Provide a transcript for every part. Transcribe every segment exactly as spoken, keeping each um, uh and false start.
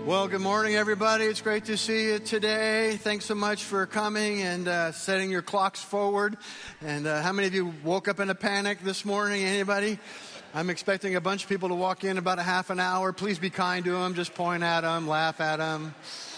Well, good morning, everybody. It's great to see you today. Thanks so much for coming and uh, setting your clocks forward. And uh, how many of you woke up in a panic this morning? Anybody? I'm expecting a bunch of people to walk in about a half an hour. Please be kind to them. Just point at them, laugh at them.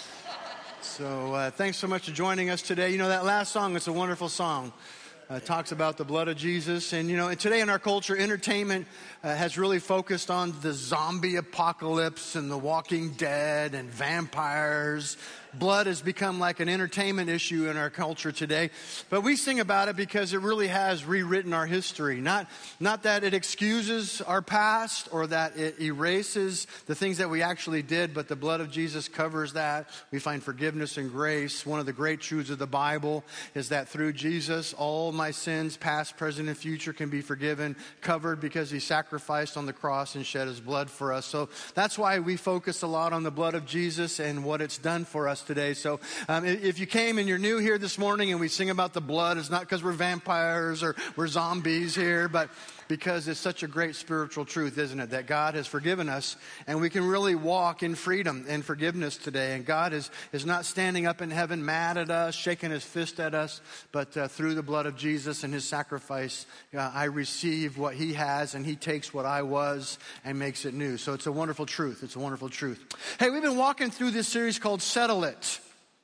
So uh, thanks so much for joining us today. You know, that last song, it's a wonderful song. Uh, it talks about the blood of Jesus. And, you know, today in our culture, entertainment uh, has really focused on the zombie apocalypse and the Walking Dead and vampires. Blood has become like an entertainment issue in our culture today. But we sing about it because it really has rewritten our history. Not, not that it excuses our past or that it erases the things that we actually did, but the blood of Jesus covers that. We find forgiveness and grace. One of the great truths of the Bible is that through Jesus, all my sins, past, present, and future, can be forgiven, covered because he sacrificed on the cross and shed his blood for us. So that's why we focus a lot on the blood of Jesus and what it's done for us today. So um, if you came and you're new here this morning and we sing about the blood, it's not because we're vampires or we're zombies here, but because it's such a great spiritual truth, isn't it? That God has forgiven us and we can really walk in freedom and forgiveness today. And God is, is not standing up in heaven mad at us, shaking his fist at us, but uh, through the blood of Jesus and his sacrifice, uh, I receive what he has and he takes what I was and makes it new. So it's a wonderful truth. It's a wonderful truth. Hey, we've been walking through this series called Settle It.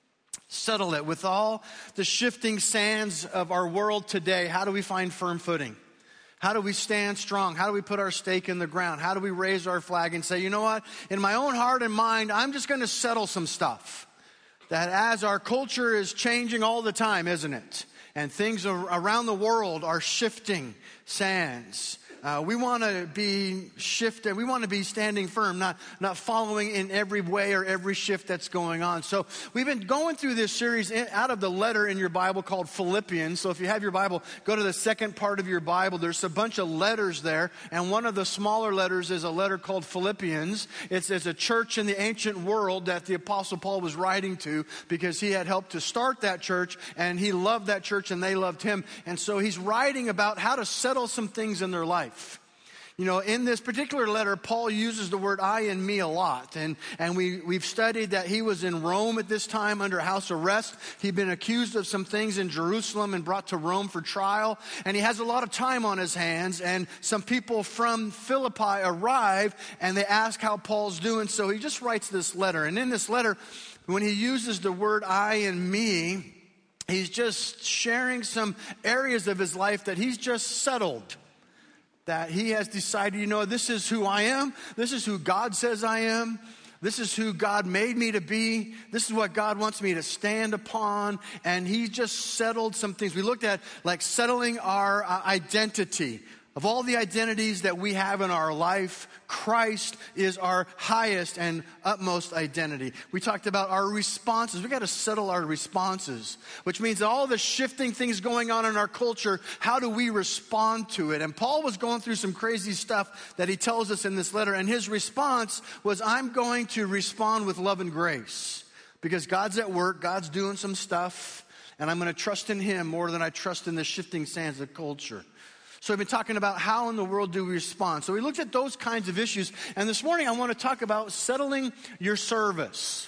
Settle It. With all the shifting sands of our world today, how do we find firm footing? How do we stand strong? How do we put our stake in the ground? How do we raise our flag and say, you know what? In my own heart and mind, I'm just going to settle some stuff. That as our culture is changing all the time, isn't it? And things around the world are shifting sands. Uh, we want to be shifted. We want to be standing firm, not, not following in every way or every shift that's going on. So we've been going through this series in, out of the letter in your Bible called Philippians. So if you have your Bible, go to the second part of your Bible. There's a bunch of letters there. And one of the smaller letters is a letter called Philippians. It's, it's a church in the ancient world that the Apostle Paul was writing to because he had helped to start that church and he loved that church and they loved him. And so he's writing about how to settle some things in their life. You know, in this particular letter, Paul uses the word I and me a lot. And, and we, we've studied that he was in Rome at this time under house arrest. He'd been accused of some things in Jerusalem and brought to Rome for trial. And he has a lot of time on his hands. And some people from Philippi arrive and they ask how Paul's doing. So he just writes this letter. And in this letter, when he uses the word I and me, he's just sharing some areas of his life that he's just settled. That he has decided, you know, this is who I am. This is who God says I am. This is who God made me to be. This is what God wants me to stand upon. And he just settled some things. We looked at like settling our uh, identity. Of all the identities that we have in our life, Christ is our highest and utmost identity. We talked about our responses. We got to settle our responses, which means all the shifting things going on in our culture, how do we respond to it? And Paul was going through some crazy stuff that he tells us in this letter. And his response was, I'm going to respond with love and grace because God's at work. God's doing some stuff. And I'm going to trust in him more than I trust in the shifting sands of culture. So we've been talking about how in the world do we respond. So we looked at those kinds of issues. And this morning I want to talk about settling your service.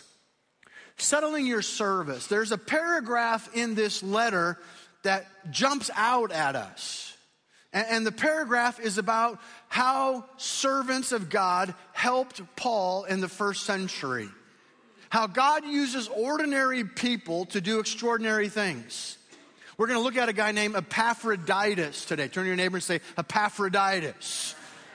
Settling your service. There's a paragraph in this letter that jumps out at us. And, and the paragraph is about how servants of God helped Paul in the first century. How God uses ordinary people to do extraordinary things. We're going to look at a guy named Epaphroditus today. Turn to your neighbor and say, Epaphroditus.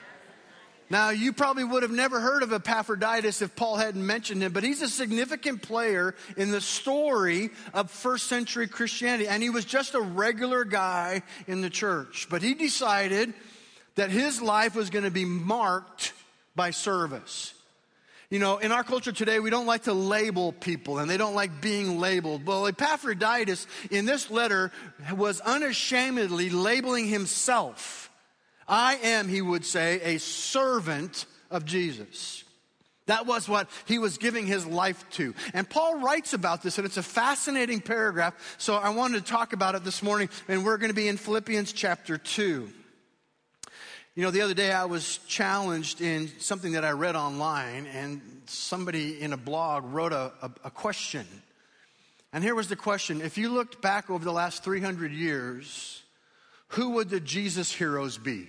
Now, you probably would have never heard of Epaphroditus if Paul hadn't mentioned him, but he's a significant player in the story of first century Christianity. And he was just a regular guy in the church. But he decided that his life was going to be marked by service. You know, in our culture today, we don't like to label people, and they don't like being labeled. Well, Epaphroditus, in this letter, was unashamedly labeling himself. I am, he would say, a servant of Jesus. That was what he was giving his life to. And Paul writes about this, and it's a fascinating paragraph. So I wanted to talk about it this morning, and we're going to be in Philippians chapter two. You know, the other day I was challenged in something that I read online, and somebody in a blog wrote a, a, a question. And here was the question. If you looked back over the last three hundred years, who would the Jesus heroes be?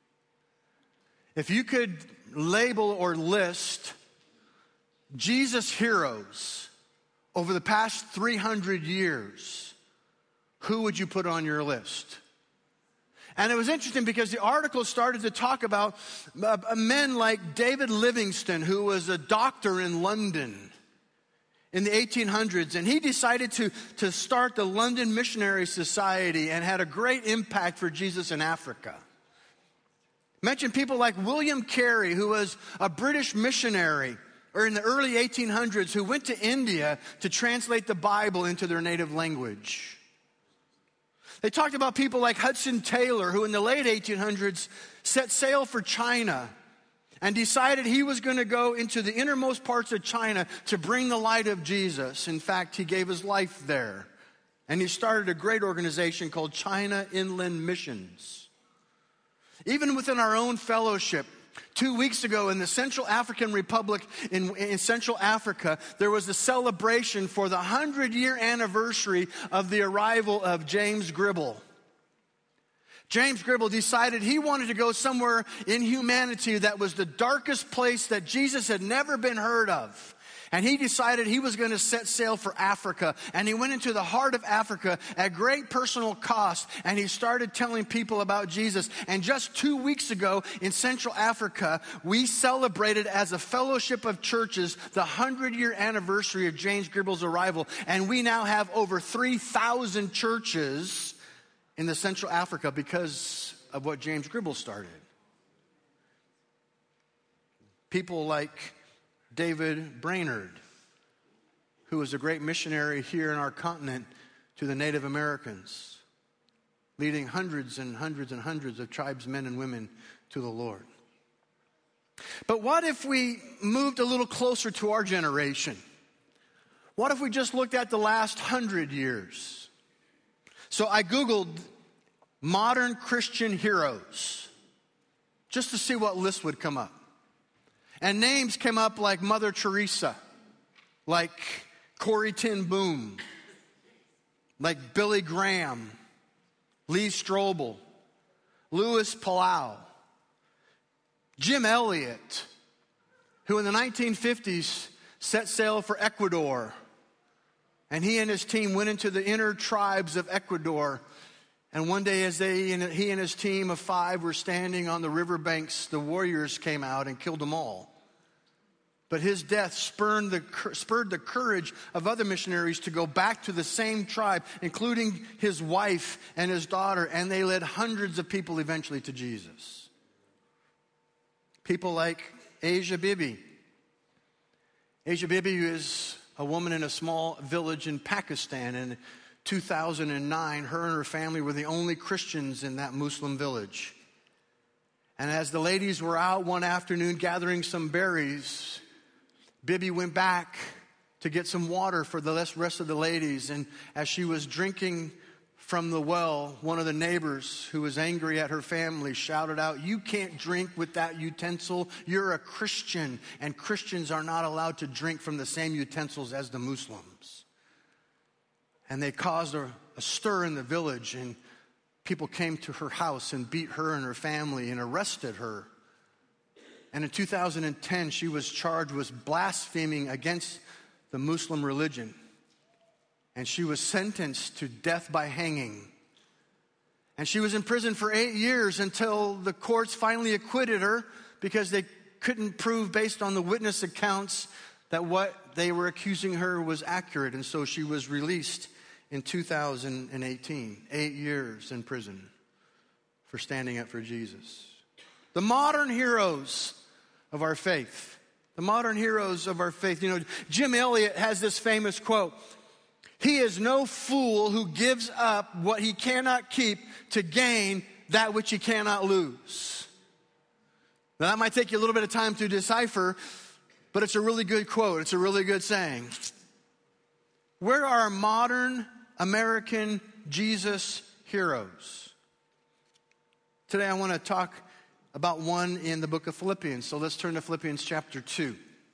If you could label or list Jesus heroes over the past three hundred years, who would you put on your list? And it was interesting because the article started to talk about uh, men like David Livingstone, who was a doctor in London in the eighteen hundreds. And he decided to, to start the London Missionary Society and had a great impact for Jesus in Africa. Mention people like William Carey, who was a British missionary or in the early eighteen hundreds who went to India to translate the Bible into their native language. They talked about people like Hudson Taylor, who in the late eighteen hundreds set sail for China and decided he was going to go into the innermost parts of China to bring the light of Jesus. In fact, he gave his life there. And he started a great organization called China Inland Missions. Even within our own fellowship, two weeks ago in the Central African Republic in, in Central Africa, there was a celebration for the hundred-year anniversary of the arrival of James Gribble. James Gribble decided he wanted to go somewhere in humanity that was the darkest place that Jesus had never been heard of. And he decided he was going to set sail for Africa. And he went into the heart of Africa at great personal cost. And he started telling people about Jesus. And just two weeks ago in Central Africa, we celebrated as a fellowship of churches the hundred-year anniversary of James Gribble's arrival. And we now have over three thousand churches in the Central Africa because of what James Gribble started. People like David Brainerd, who was a great missionary here in our continent to the Native Americans, leading hundreds and hundreds and hundreds of tribesmen and women to the Lord. But what if we moved a little closer to our generation? What if we just looked at the last hundred years? So I Googled modern Christian heroes just to see what list would come up. And names came up like Mother Teresa, like Corrie ten Boom, like Billy Graham, Lee Strobel, Louis Palau, Jim Elliot, who in the nineteen fifties set sail for Ecuador. And he and his team went into the inner tribes of Ecuador. And one day as they, and he and his team of five were standing on the riverbanks, the warriors came out and killed them all. But his death spurred the, spurred the courage of other missionaries to go back to the same tribe, including his wife and his daughter, and they led hundreds of people eventually to Jesus. People like Asia Bibi. Asia Bibi is a woman in a small village in Pakistan. In two thousand nine, her and her family were the only Christians in that Muslim village. And as the ladies were out one afternoon gathering some berries, Bibi went back to get some water for the rest of the ladies. And as she was drinking from the well, one of the neighbors who was angry at her family shouted out, "You can't drink with that utensil. You're a Christian, and Christians are not allowed to drink from the same utensils as the Muslims." And they caused a, a stir in the village, and people came to her house and beat her and her family and arrested her. And in two thousand ten, she was charged with blaspheming against the Muslim religion. And she was sentenced to death by hanging. And she was in prison for eight years until the courts finally acquitted her because they couldn't prove based on the witness accounts that what they were accusing her was accurate. And so she was released in two thousand eighteen, eight years in prison for standing up for Jesus. The modern heroes of our faith. The modern heroes of our faith. You know, Jim Elliot has this famous quote: "He is no fool who gives up what he cannot keep to gain that which he cannot lose." Now, that might take you a little bit of time to decipher, but it's a really good quote. It's a really good saying. Where are modern American Jesus heroes? Today I want to talk about one in the book of Philippians. So let's turn to Philippians chapter two.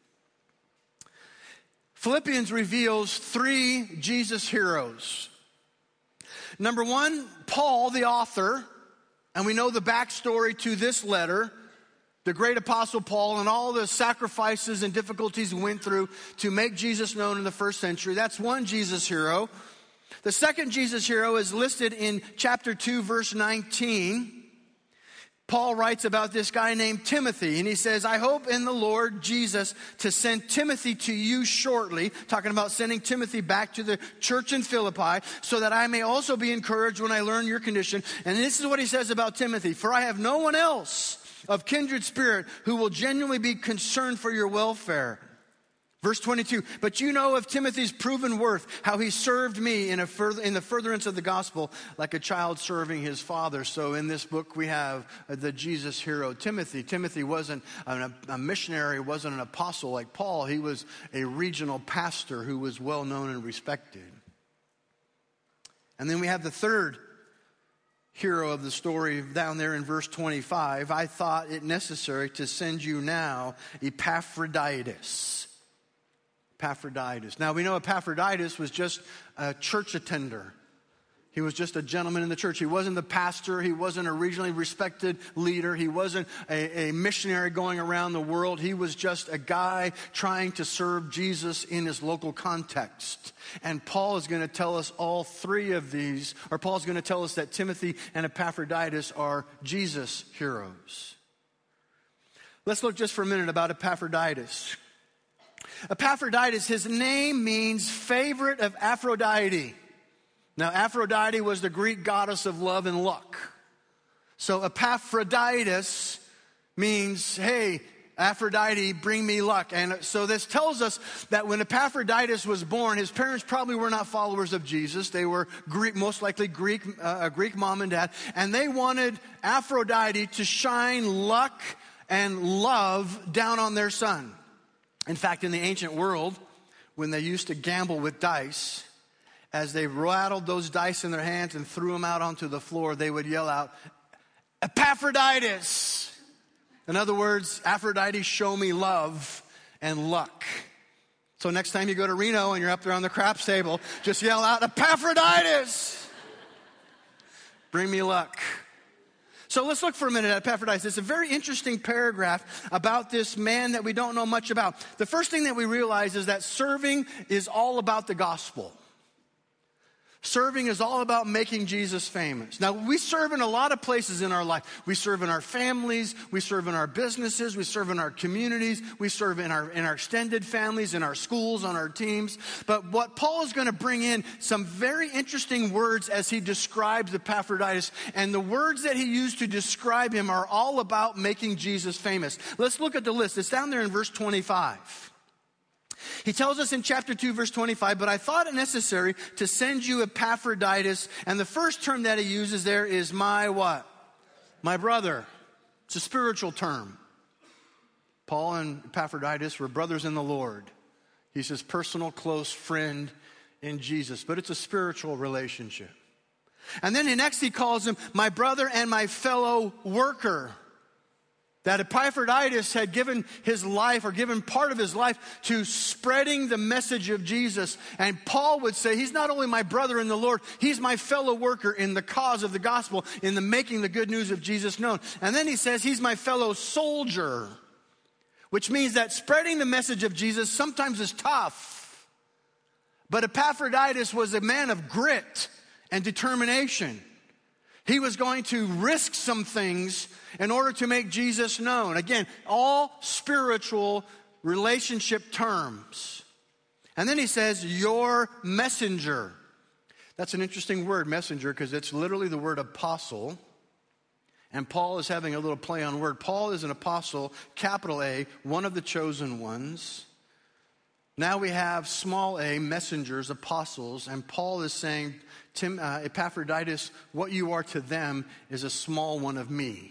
Philippians reveals three Jesus heroes. Number one, Paul, the author, and we know the backstory to this letter, the great apostle Paul and all the sacrifices and difficulties he went through to make Jesus known in the first century. That's one Jesus hero. The second Jesus hero is listed in chapter two, verse nineteen. Paul writes about this guy named Timothy, and he says, I hope in the Lord Jesus to send Timothy to you shortly, talking about sending Timothy back to the church in Philippi, so that I may also be encouraged when I learn your condition. And this is what he says about Timothy. For I have no one else of kindred spirit who will genuinely be concerned for your welfare. Verse twenty-two, but you know of Timothy's proven worth, how he served me in, a further, in the furtherance of the gospel like a child serving his father. So in this book we have the Jesus hero, Timothy. Timothy wasn't a, a missionary, wasn't an apostle like Paul. He was a regional pastor who was well known and respected. And then we have the third hero of the story down there in verse twenty-five. I thought it necessary to send you now Epaphroditus. Epaphroditus. Now we know Epaphroditus was just a church attender. He was just a gentleman in the church. He wasn't the pastor. He wasn't a regionally respected leader. He wasn't a, a missionary going around the world. He was just a guy trying to serve Jesus in his local context. And Paul is going to tell us all three of these, or Paul's going to tell us that Timothy and Epaphroditus are Jesus heroes. Let's look just for a minute about Epaphroditus. Epaphroditus, his name means favorite of Aphrodite. Now, Aphrodite was the Greek goddess of love and luck. So Epaphroditus means, hey, Aphrodite, bring me luck. And so this tells us that when Epaphroditus was born, his parents probably were not followers of Jesus. They were Greek, most likely Greek, uh, a Greek mom and dad. And they wanted Aphrodite to shine luck and love down on their son. In fact, in the ancient world, when they used to gamble with dice, as they rattled those dice in their hands and threw them out onto the floor, they would yell out, Epaphroditus. In other words, Aphrodite, show me love and luck. So next time you go to Reno and you're up there on the craps table, just yell out, Epaphroditus. Bring me luck. So let's look for a minute at Epaphroditus. It's a very interesting paragraph about this man that we don't know much about. The first thing that we realize is that serving is all about the gospel. Serving is all about making Jesus famous. Now, we serve in a lot of places in our life. We serve in our families. We serve in our businesses. We serve in our communities. We serve in our, in our extended families, in our schools, on our teams. But what Paul is going to bring in some very interesting words as he describes Epaphroditus. And the words that he used to describe him are all about making Jesus famous. Let's look at the list. It's down there in verse twenty-five. He tells us in chapter two, verse twenty-five, but I thought it necessary to send you Epaphroditus. And the first term that he uses there is my what? My brother. It's a spiritual term. Paul and Epaphroditus were brothers in the Lord. He's his personal close friend in Jesus. But it's a spiritual relationship. And then next he calls him my brother and my fellow worker. That Epaphroditus had given his life, or given part of his life, to spreading the message of Jesus. And Paul would say, he's not only my brother in the Lord, he's my fellow worker in the cause of the gospel, in the making the good news of Jesus known. And then he says, he's my fellow soldier, which means that spreading the message of Jesus sometimes is tough. But Epaphroditus was a man of grit and determination. He was going to risk some things in order to make Jesus known. Again, all spiritual relationship terms. And then he says, your messenger. That's an interesting word, messenger, because it's literally the word apostle. And Paul is having a little play on word. Paul is an apostle, capital A, one of the chosen ones. Now we have small a, messengers, apostles, and Paul is saying, Tim, uh, Epaphroditus, what you are to them is a small one of me.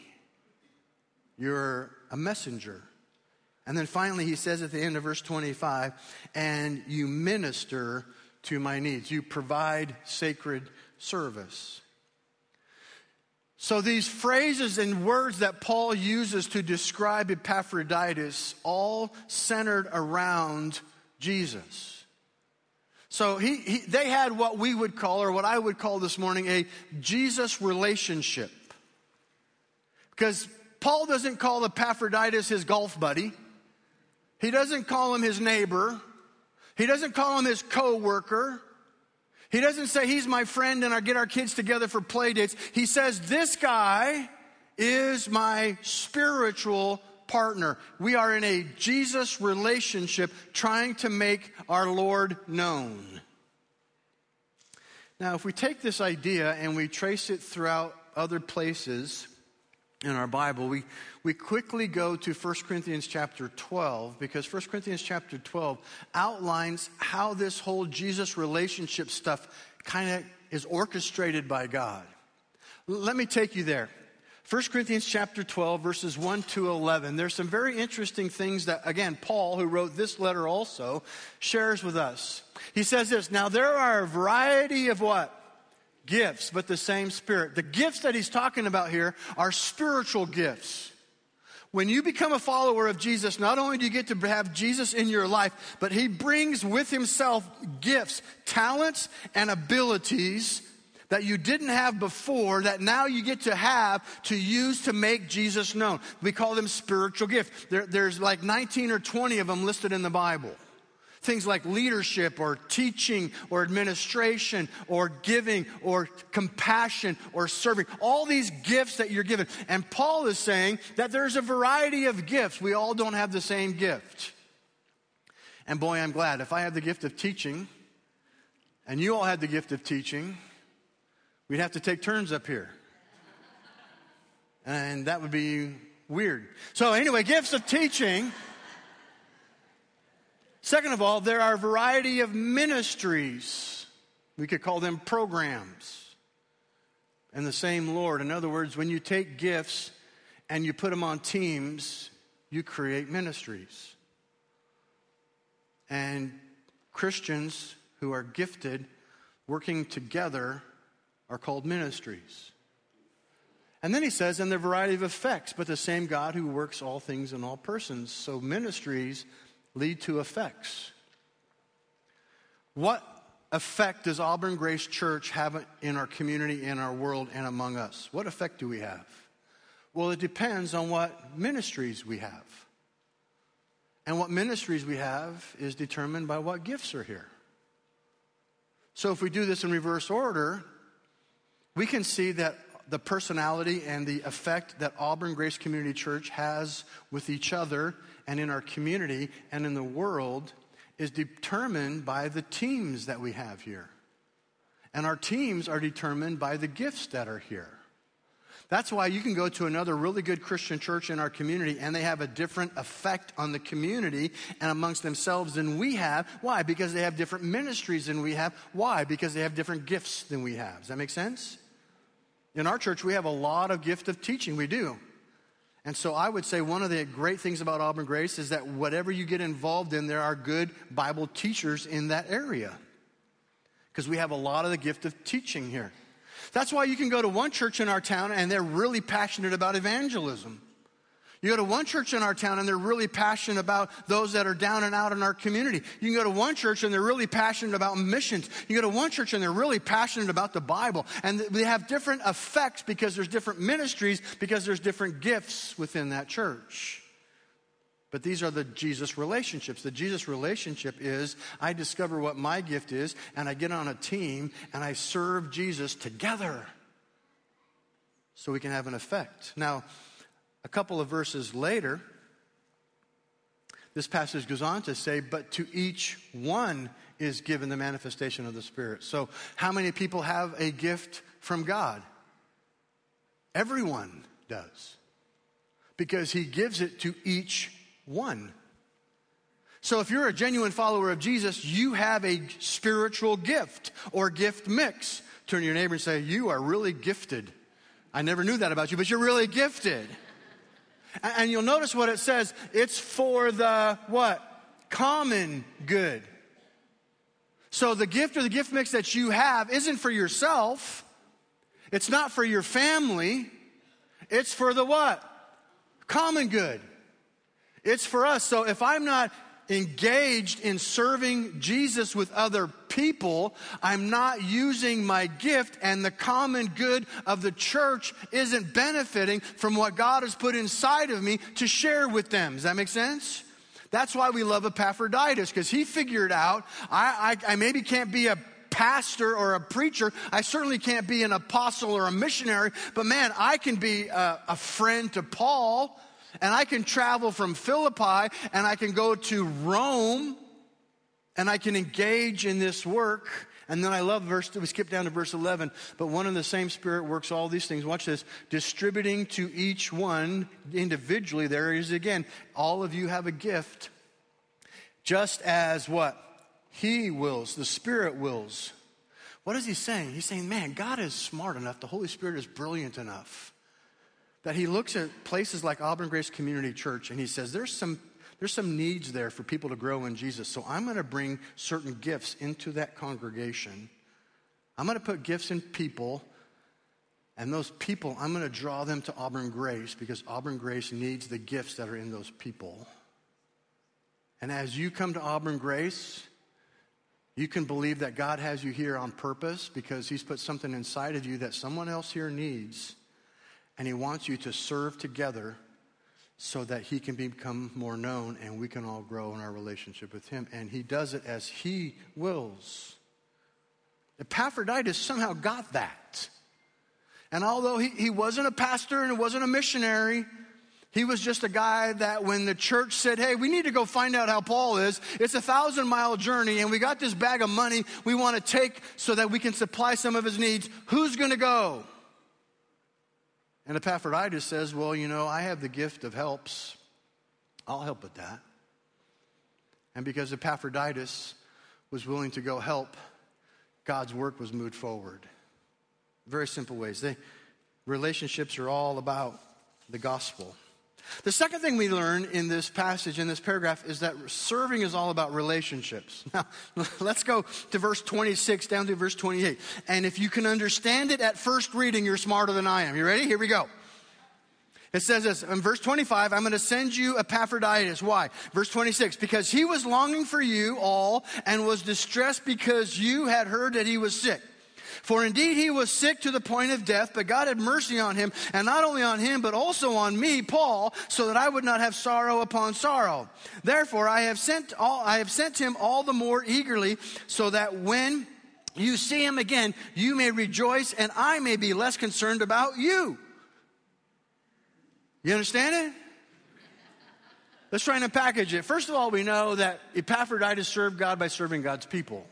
You're a messenger. And then finally he says at the end of verse twenty-five, and you minister to my needs. You provide sacred service. So these phrases and words that Paul uses to describe Epaphroditus all centered around Jesus. So he, he, they had what we would call, or what I would call this morning, a Jesus relationship. Because Paul doesn't call Epaphroditus his golf buddy. He doesn't call him his neighbor. He doesn't call him his co-worker. He doesn't say he's my friend and I get our kids together for play dates. He says this guy is my spiritual partner. We are in a Jesus relationship trying to make our Lord known. Now, if we take this idea and we trace it throughout other places in our Bible, we, we quickly go to First Corinthians chapter twelve, because First Corinthians chapter twelve outlines how this whole Jesus relationship stuff kind of is orchestrated by God. L- let me take you there. First Corinthians chapter twelve, verses one to eleven. There's some very interesting things that, again, Paul, who wrote this letter also, shares with us. He says this, now there are a variety of what? Gifts, but the same Spirit. The gifts that he's talking about here are spiritual gifts. When you become a follower of Jesus, not only do you get to have Jesus in your life, but he brings with himself gifts, talents, and abilities that you didn't have before that now you get to have to use to make Jesus known. We call them spiritual gifts. There, there's like nineteen or twenty of them listed in the Bible. Things like leadership or teaching or administration or giving or compassion or serving. All these gifts that you're given. And Paul is saying that there's a variety of gifts. We all don't have the same gift. And boy, I'm glad. If I had the gift of teaching and you all had the gift of teaching, we'd have to take turns up here. And that would be weird. So anyway, gifts of teaching. Second of all, there are a variety of ministries. We could call them programs. And the same Lord. In other words, when you take gifts and you put them on teams, you create ministries. And Christians who are gifted working together are called ministries. And then he says, and the variety of effects, but the same God who works all things in all persons. So ministries lead to effects. What effect does Auburn Grace Church have in our community, in our world, and among us? What effect do we have? Well, it depends on what ministries we have. And what ministries we have is determined by what gifts are here. So if we do this in reverse order, we can see that the personality and the effect that Auburn Grace Community Church has with each other and in our community and in the world is determined by the teams that we have here. And our teams are determined by the gifts that are here. That's why you can go to another really good Christian church in our community and they have a different effect on the community and amongst themselves than we have. Why? Because they have different ministries than we have. Why? Because they have different gifts than we have. Does that make sense? In our church, we have a lot of gift of teaching. We do. And so I would say one of the great things about Auburn Grace is that whatever you get involved in, there are good Bible teachers in that area. Because we have a lot of the gift of teaching here. That's why you can go to one church in our town and they're really passionate about evangelism. You go to one church in our town and they're really passionate about those that are down and out in our community. You can go to one church and they're really passionate about missions. You go to one church and they're really passionate about the Bible. And they have different effects because there's different ministries, because there's different gifts within that church. But these are the Jesus relationships. The Jesus relationship is I discover what my gift is and I get on a team and I serve Jesus together so we can have an effect. Now, a couple of verses later, this passage goes on to say, but to each one is given the manifestation of the Spirit. So how many people have a gift from God? Everyone does. Because he gives it to each one. So if you're a genuine follower of Jesus, you have a spiritual gift or gift mix. Turn to your neighbor and say, you are really gifted. I never knew that about you, but you're really gifted. And you'll notice what it says. It's for the what? Common good. So the gift or the gift mix that you have isn't for yourself. It's not for your family. It's for the what? Common good. It's for us. So if I'm not engaged in serving Jesus with other people, I'm not using my gift, and the common good of the church isn't benefiting from what God has put inside of me to share with them. Does that make sense? That's why we love Epaphroditus, because he figured out, I, I, I maybe can't be a pastor or a preacher. I certainly can't be an apostle or a missionary, but man, I can be a, a friend to Paul, and I can travel from Philippi, and I can go to Rome, and I can engage in this work. And then I love verse, we skip down to verse eleven, but one and the same Spirit works all these things. Watch this. Distributing to each one individually. There it is again. All of you have a gift. Just as what? He wills. The Spirit wills. What is he saying? He's saying, man, God is smart enough. The Holy Spirit is brilliant enough that he looks at places like Auburn Grace Community Church and he says, there's some There's some needs there for people to grow in Jesus. So I'm going to bring certain gifts into that congregation. I'm going to put gifts in people. And those people, I'm going to draw them to Auburn Grace because Auburn Grace needs the gifts that are in those people. And as you come to Auburn Grace, you can believe that God has you here on purpose because he's put something inside of you that someone else here needs. And he wants you to serve together so that he can become more known and we can all grow in our relationship with him. And he does it as he wills. Epaphroditus somehow got that. And although he, he wasn't a pastor and he wasn't a missionary, he was just a guy that when the church said, hey, we need to go find out how Paul is. It's a thousand mile journey and we got this bag of money we want to take so that we can supply some of his needs. Who's going to go? And Epaphroditus says, well, you know, I have the gift of helps. I'll help with that. And because Epaphroditus was willing to go help, God's work was moved forward. Very simple ways. They, relationships are all about the gospel. The second thing we learn in this passage, in this paragraph, is that serving is all about relationships. Now, let's go to verse twenty-six down to verse twenty-eight. And if you can understand it at first reading, you're smarter than I am. You ready? Here we go. It says this, in verse twenty-five, I'm going to send you Epaphroditus. Why? Verse twenty-six, because he was longing for you all and was distressed because you had heard that he was sick. For indeed he was sick to the point of death, but God had mercy on him, and not only on him, but also on me, Paul, so that I would not have sorrow upon sorrow. Therefore I have sent all, I have sent him all the more eagerly, so that when you see him again, you may rejoice, and I may be less concerned about you. You understand it? Let's try and package it. First of all, we know that Epaphroditus served God by serving God's people.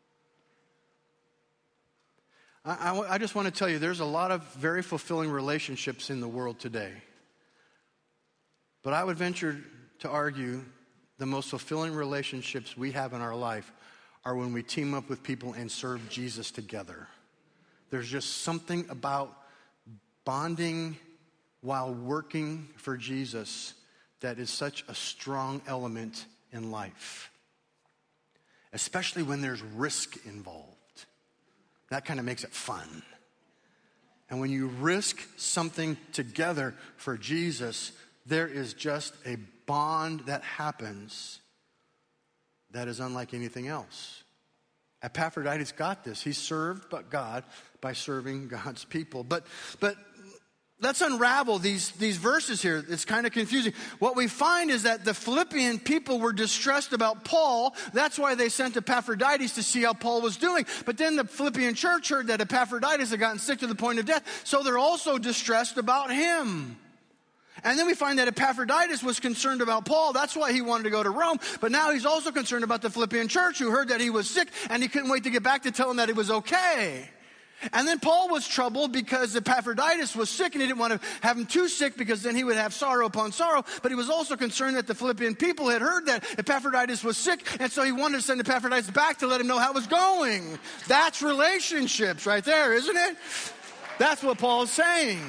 I, I, I just want to tell you, there's a lot of very fulfilling relationships in the world today. But I would venture to argue the most fulfilling relationships we have in our life are when we team up with people and serve Jesus together. There's just something about bonding while working for Jesus that is such a strong element in life, especially when there's risk involved. That kind of makes it fun. And when you risk something together for Jesus, there is just a bond that happens that is unlike anything else. Epaphroditus got this. He served but God by serving God's people. But but let's unravel these, these verses here. It's kind of confusing. What we find is that the Philippian people were distressed about Paul. That's why they sent Epaphroditus to see how Paul was doing. But then the Philippian church heard that Epaphroditus had gotten sick to the point of death. So they're also distressed about him. And then we find that Epaphroditus was concerned about Paul. That's why he wanted to go to Rome. But now he's also concerned about the Philippian church who heard that he was sick and he couldn't wait to get back to tell him that it was okay. And then Paul was troubled because Epaphroditus was sick and he didn't want to have him too sick because then he would have sorrow upon sorrow. But he was also concerned that the Philippian people had heard that Epaphroditus was sick. And so he wanted to send Epaphroditus back to let him know how it was going. That's relationships right there, isn't it? That's what Paul is saying.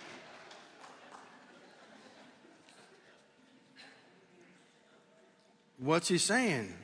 What's he saying?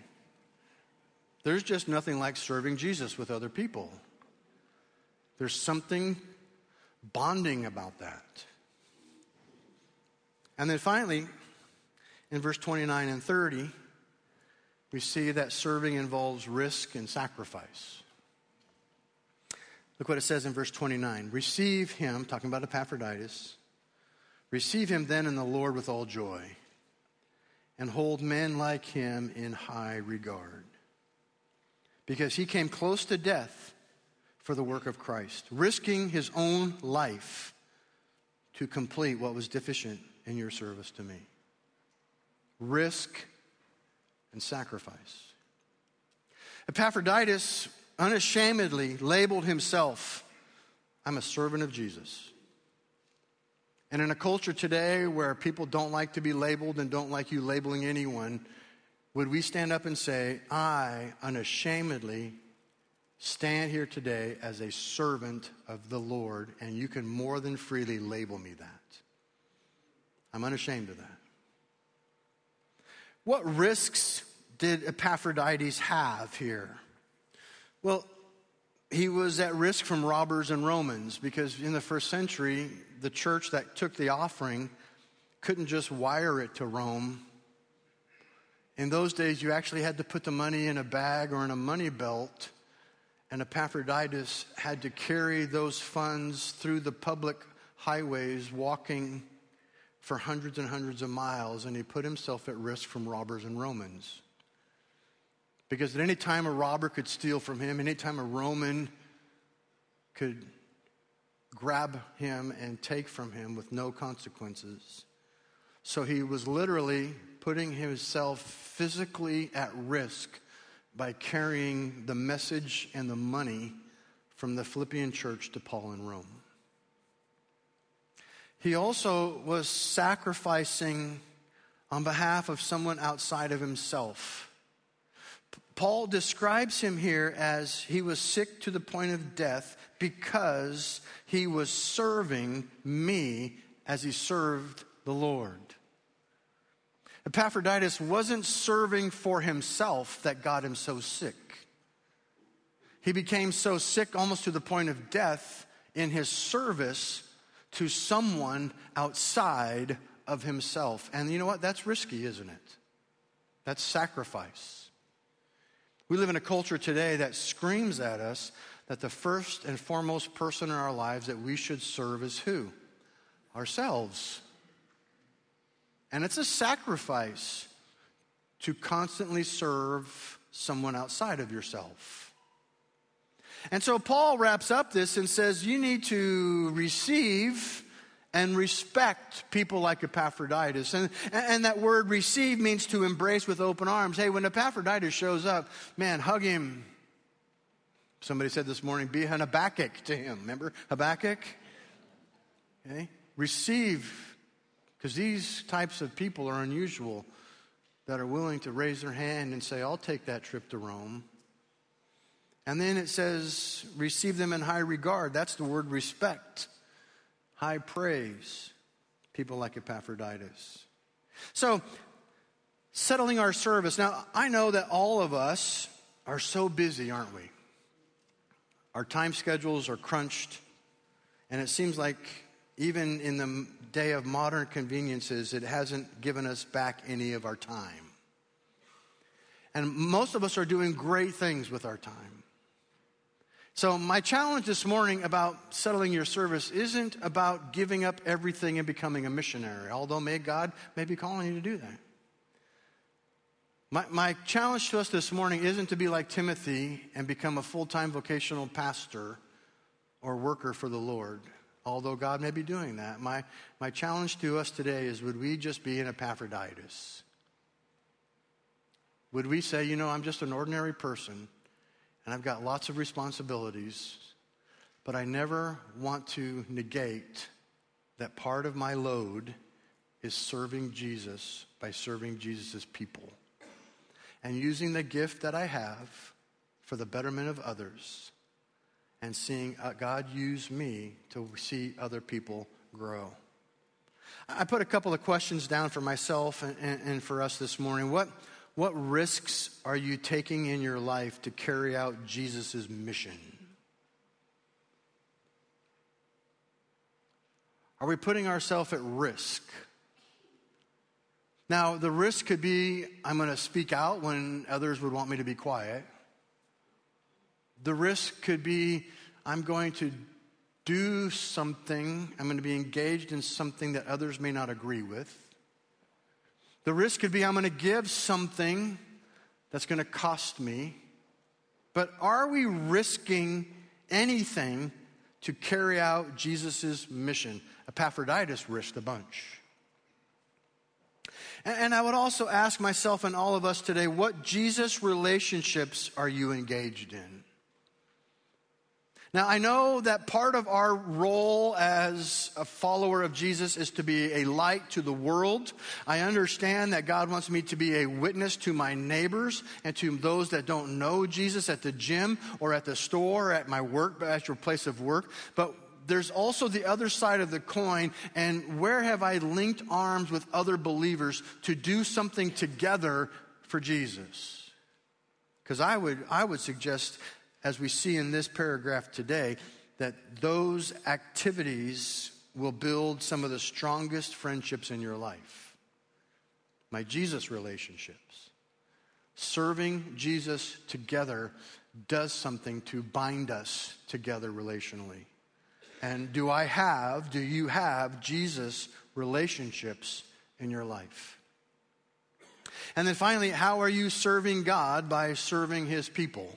There's just nothing like serving Jesus with other people. There's something bonding about that. And then finally, in verse twenty-nine and thirty, we see that serving involves risk and sacrifice. Look what it says in verse twenty-nine. Receive him, talking about Epaphroditus, receive him then in the Lord with all joy, and hold men like him in high regard. Because he came close to death for the work of Christ, risking his own life to complete what was deficient in your service to me. Risk and sacrifice. Epaphroditus unashamedly labeled himself, I'm a servant of Jesus. And in a culture today where people don't like to be labeled and don't like you labeling anyone, would we stand up and say, I unashamedly stand here today as a servant of the Lord, and you can more than freely label me that. I'm unashamed of that. What risks did Epaphroditus have here? Well, he was at risk from robbers and Romans, because in the first century, the church that took the offering couldn't just wire it to Rome. In those days, you actually had to put the money in a bag or in a money belt, and Epaphroditus had to carry those funds through the public highways, walking for hundreds and hundreds of miles, and he put himself at risk from robbers and Romans. Because at any time a robber could steal from him, any time a Roman could grab him and take from him with no consequences. So he was literally putting himself physically at risk by carrying the message and the money from the Philippian church to Paul in Rome. He also was sacrificing on behalf of someone outside of himself. Paul describes him here as he was sick to the point of death because he was serving me as he served the Lord. Epaphroditus wasn't serving for himself that got him so sick. He became so sick almost to the point of death in his service to someone outside of himself. And you know what? That's risky, isn't it? That's sacrifice. We live in a culture today that screams at us that the first and foremost person in our lives that we should serve is who? Ourselves. And it's a sacrifice to constantly serve someone outside of yourself. And so Paul wraps up this and says, you need to receive and respect people like Epaphroditus. And, and that word receive means to embrace with open arms. Hey, when Epaphroditus shows up, man, hug him. Somebody said this morning, be an Habakkuk to him. Remember Habakkuk? Okay. Receive, because these types of people are unusual, that are willing to raise their hand and say, I'll take that trip to Rome. And then it says, receive them in high regard. That's the word respect. High praise. People like Epaphroditus. So, settling our service. Now, I know that all of us are so busy, aren't we? Our time schedules are crunched. And it seems like even in the day of modern conveniences, it hasn't given us back any of our time. And most of us are doing great things with our time. So my challenge this morning about settling your service isn't about giving up everything and becoming a missionary, although may God may be calling you to do that. My, my challenge to us this morning isn't to be like Timothy and become a full-time vocational pastor or worker for the Lord, although God may be doing that. My, my challenge to us today is, would we just be an Epaphroditus? Would we say, you know, I'm just an ordinary person, and I've got lots of responsibilities, but I never want to negate that part of my load is serving Jesus by serving Jesus' people and using the gift that I have for the betterment of others and seeing God use me to see other people grow. I put a couple of questions down for myself and, and, and for us this morning. What What risks are you taking in your life to carry out Jesus' mission? Are we putting ourselves at risk? Now, the risk could be I'm going to speak out when others would want me to be quiet. The risk could be I'm going to do something, I'm going to be engaged in something that others may not agree with. The risk could be I'm going to give something that's going to cost me. But are we risking anything to carry out Jesus' mission? Epaphroditus risked a bunch. And, and I would also ask myself and all of us today, what Jesus relationships are you engaged in? Now, I know that part of our role as a follower of Jesus is to be a light to the world. I understand that God wants me to be a witness to my neighbors and to those that don't know Jesus at the gym or at the store, or at my work, at your place of work. But there's also the other side of the coin, and where have I linked arms with other believers to do something together for Jesus? Because I would, I would suggest, as we see in this paragraph today, that those activities will build some of the strongest friendships in your life. My Jesus relationships. Serving Jesus together does something to bind us together relationally. And do I have, do you have Jesus relationships in your life? And then finally, how are you serving God by serving His people?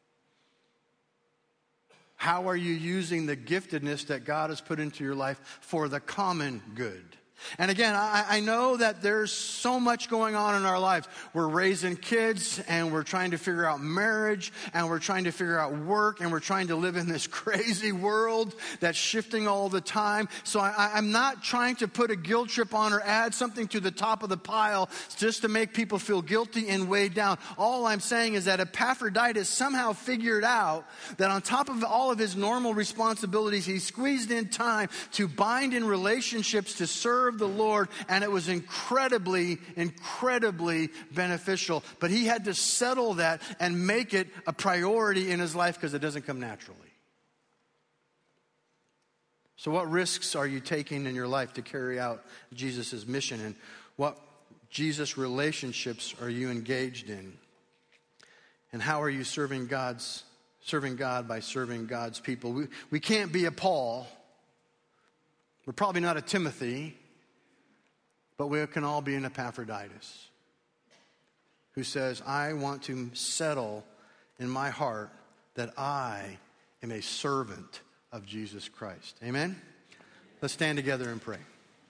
How are you using the giftedness that God has put into your life for the common good? And again, I, I know that there's so much going on in our lives. We're raising kids, and we're trying to figure out marriage, and we're trying to figure out work, and we're trying to live in this crazy world that's shifting all the time. So I, I'm not trying to put a guilt trip on or add something to the top of the pile just to make people feel guilty and weighed down. All I'm saying is that Epaphroditus somehow figured out that on top of all of his normal responsibilities, he squeezed in time to bind in relationships to serve the Lord, and it was incredibly, incredibly beneficial. But he had to settle that and make it a priority in his life because it doesn't come naturally. So what risks are you taking in your life to carry out Jesus' mission? And what Jesus relationships are you engaged in? And how are you serving God's serving God by serving God's people? We, we can't be a Paul. We're probably not a Timothy. But we can all be an Epaphroditus who says, I want to settle in my heart that I am a servant of Jesus Christ. Amen? Let's stand together and pray.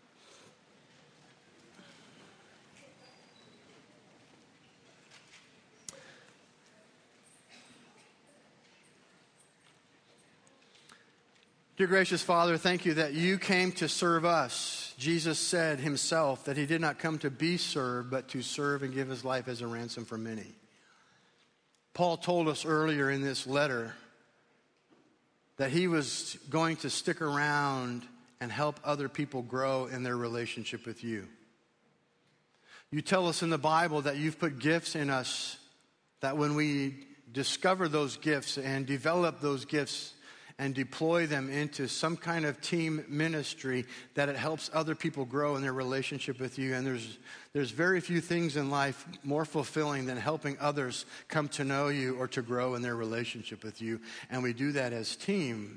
Dear gracious Father, thank you that you came to serve us. Jesus said himself that he did not come to be served, but to serve and give his life as a ransom for many. Paul told us earlier in this letter that he was going to stick around and help other people grow in their relationship with you. You tell us in the Bible that you've put gifts in us, that when we discover those gifts and develop those gifts and deploy them into some kind of team ministry, that it helps other people grow in their relationship with you. And there's there's very few things in life more fulfilling than helping others come to know you or to grow in their relationship with you. And we do that as team.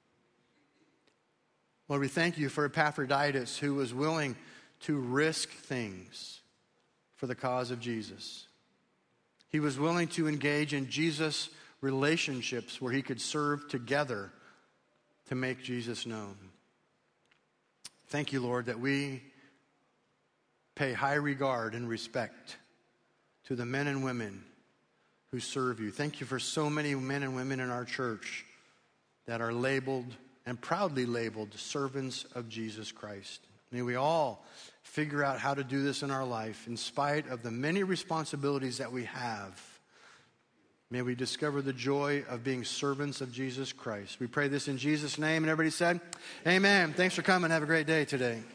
Lord, we thank you for Epaphroditus, who was willing to risk things for the cause of Jesus. He was willing to engage in Jesus' relationships where he could serve together to make Jesus known. Thank you, Lord, that we pay high regard and respect to the men and women who serve you. Thank you for so many men and women in our church that are labeled and proudly labeled servants of Jesus Christ. May we all figure out how to do this in our life in spite of the many responsibilities that we have. May we discover the joy of being servants of Jesus Christ. We pray this in Jesus' name. And everybody said, amen. Thanks for coming. Have a great day today.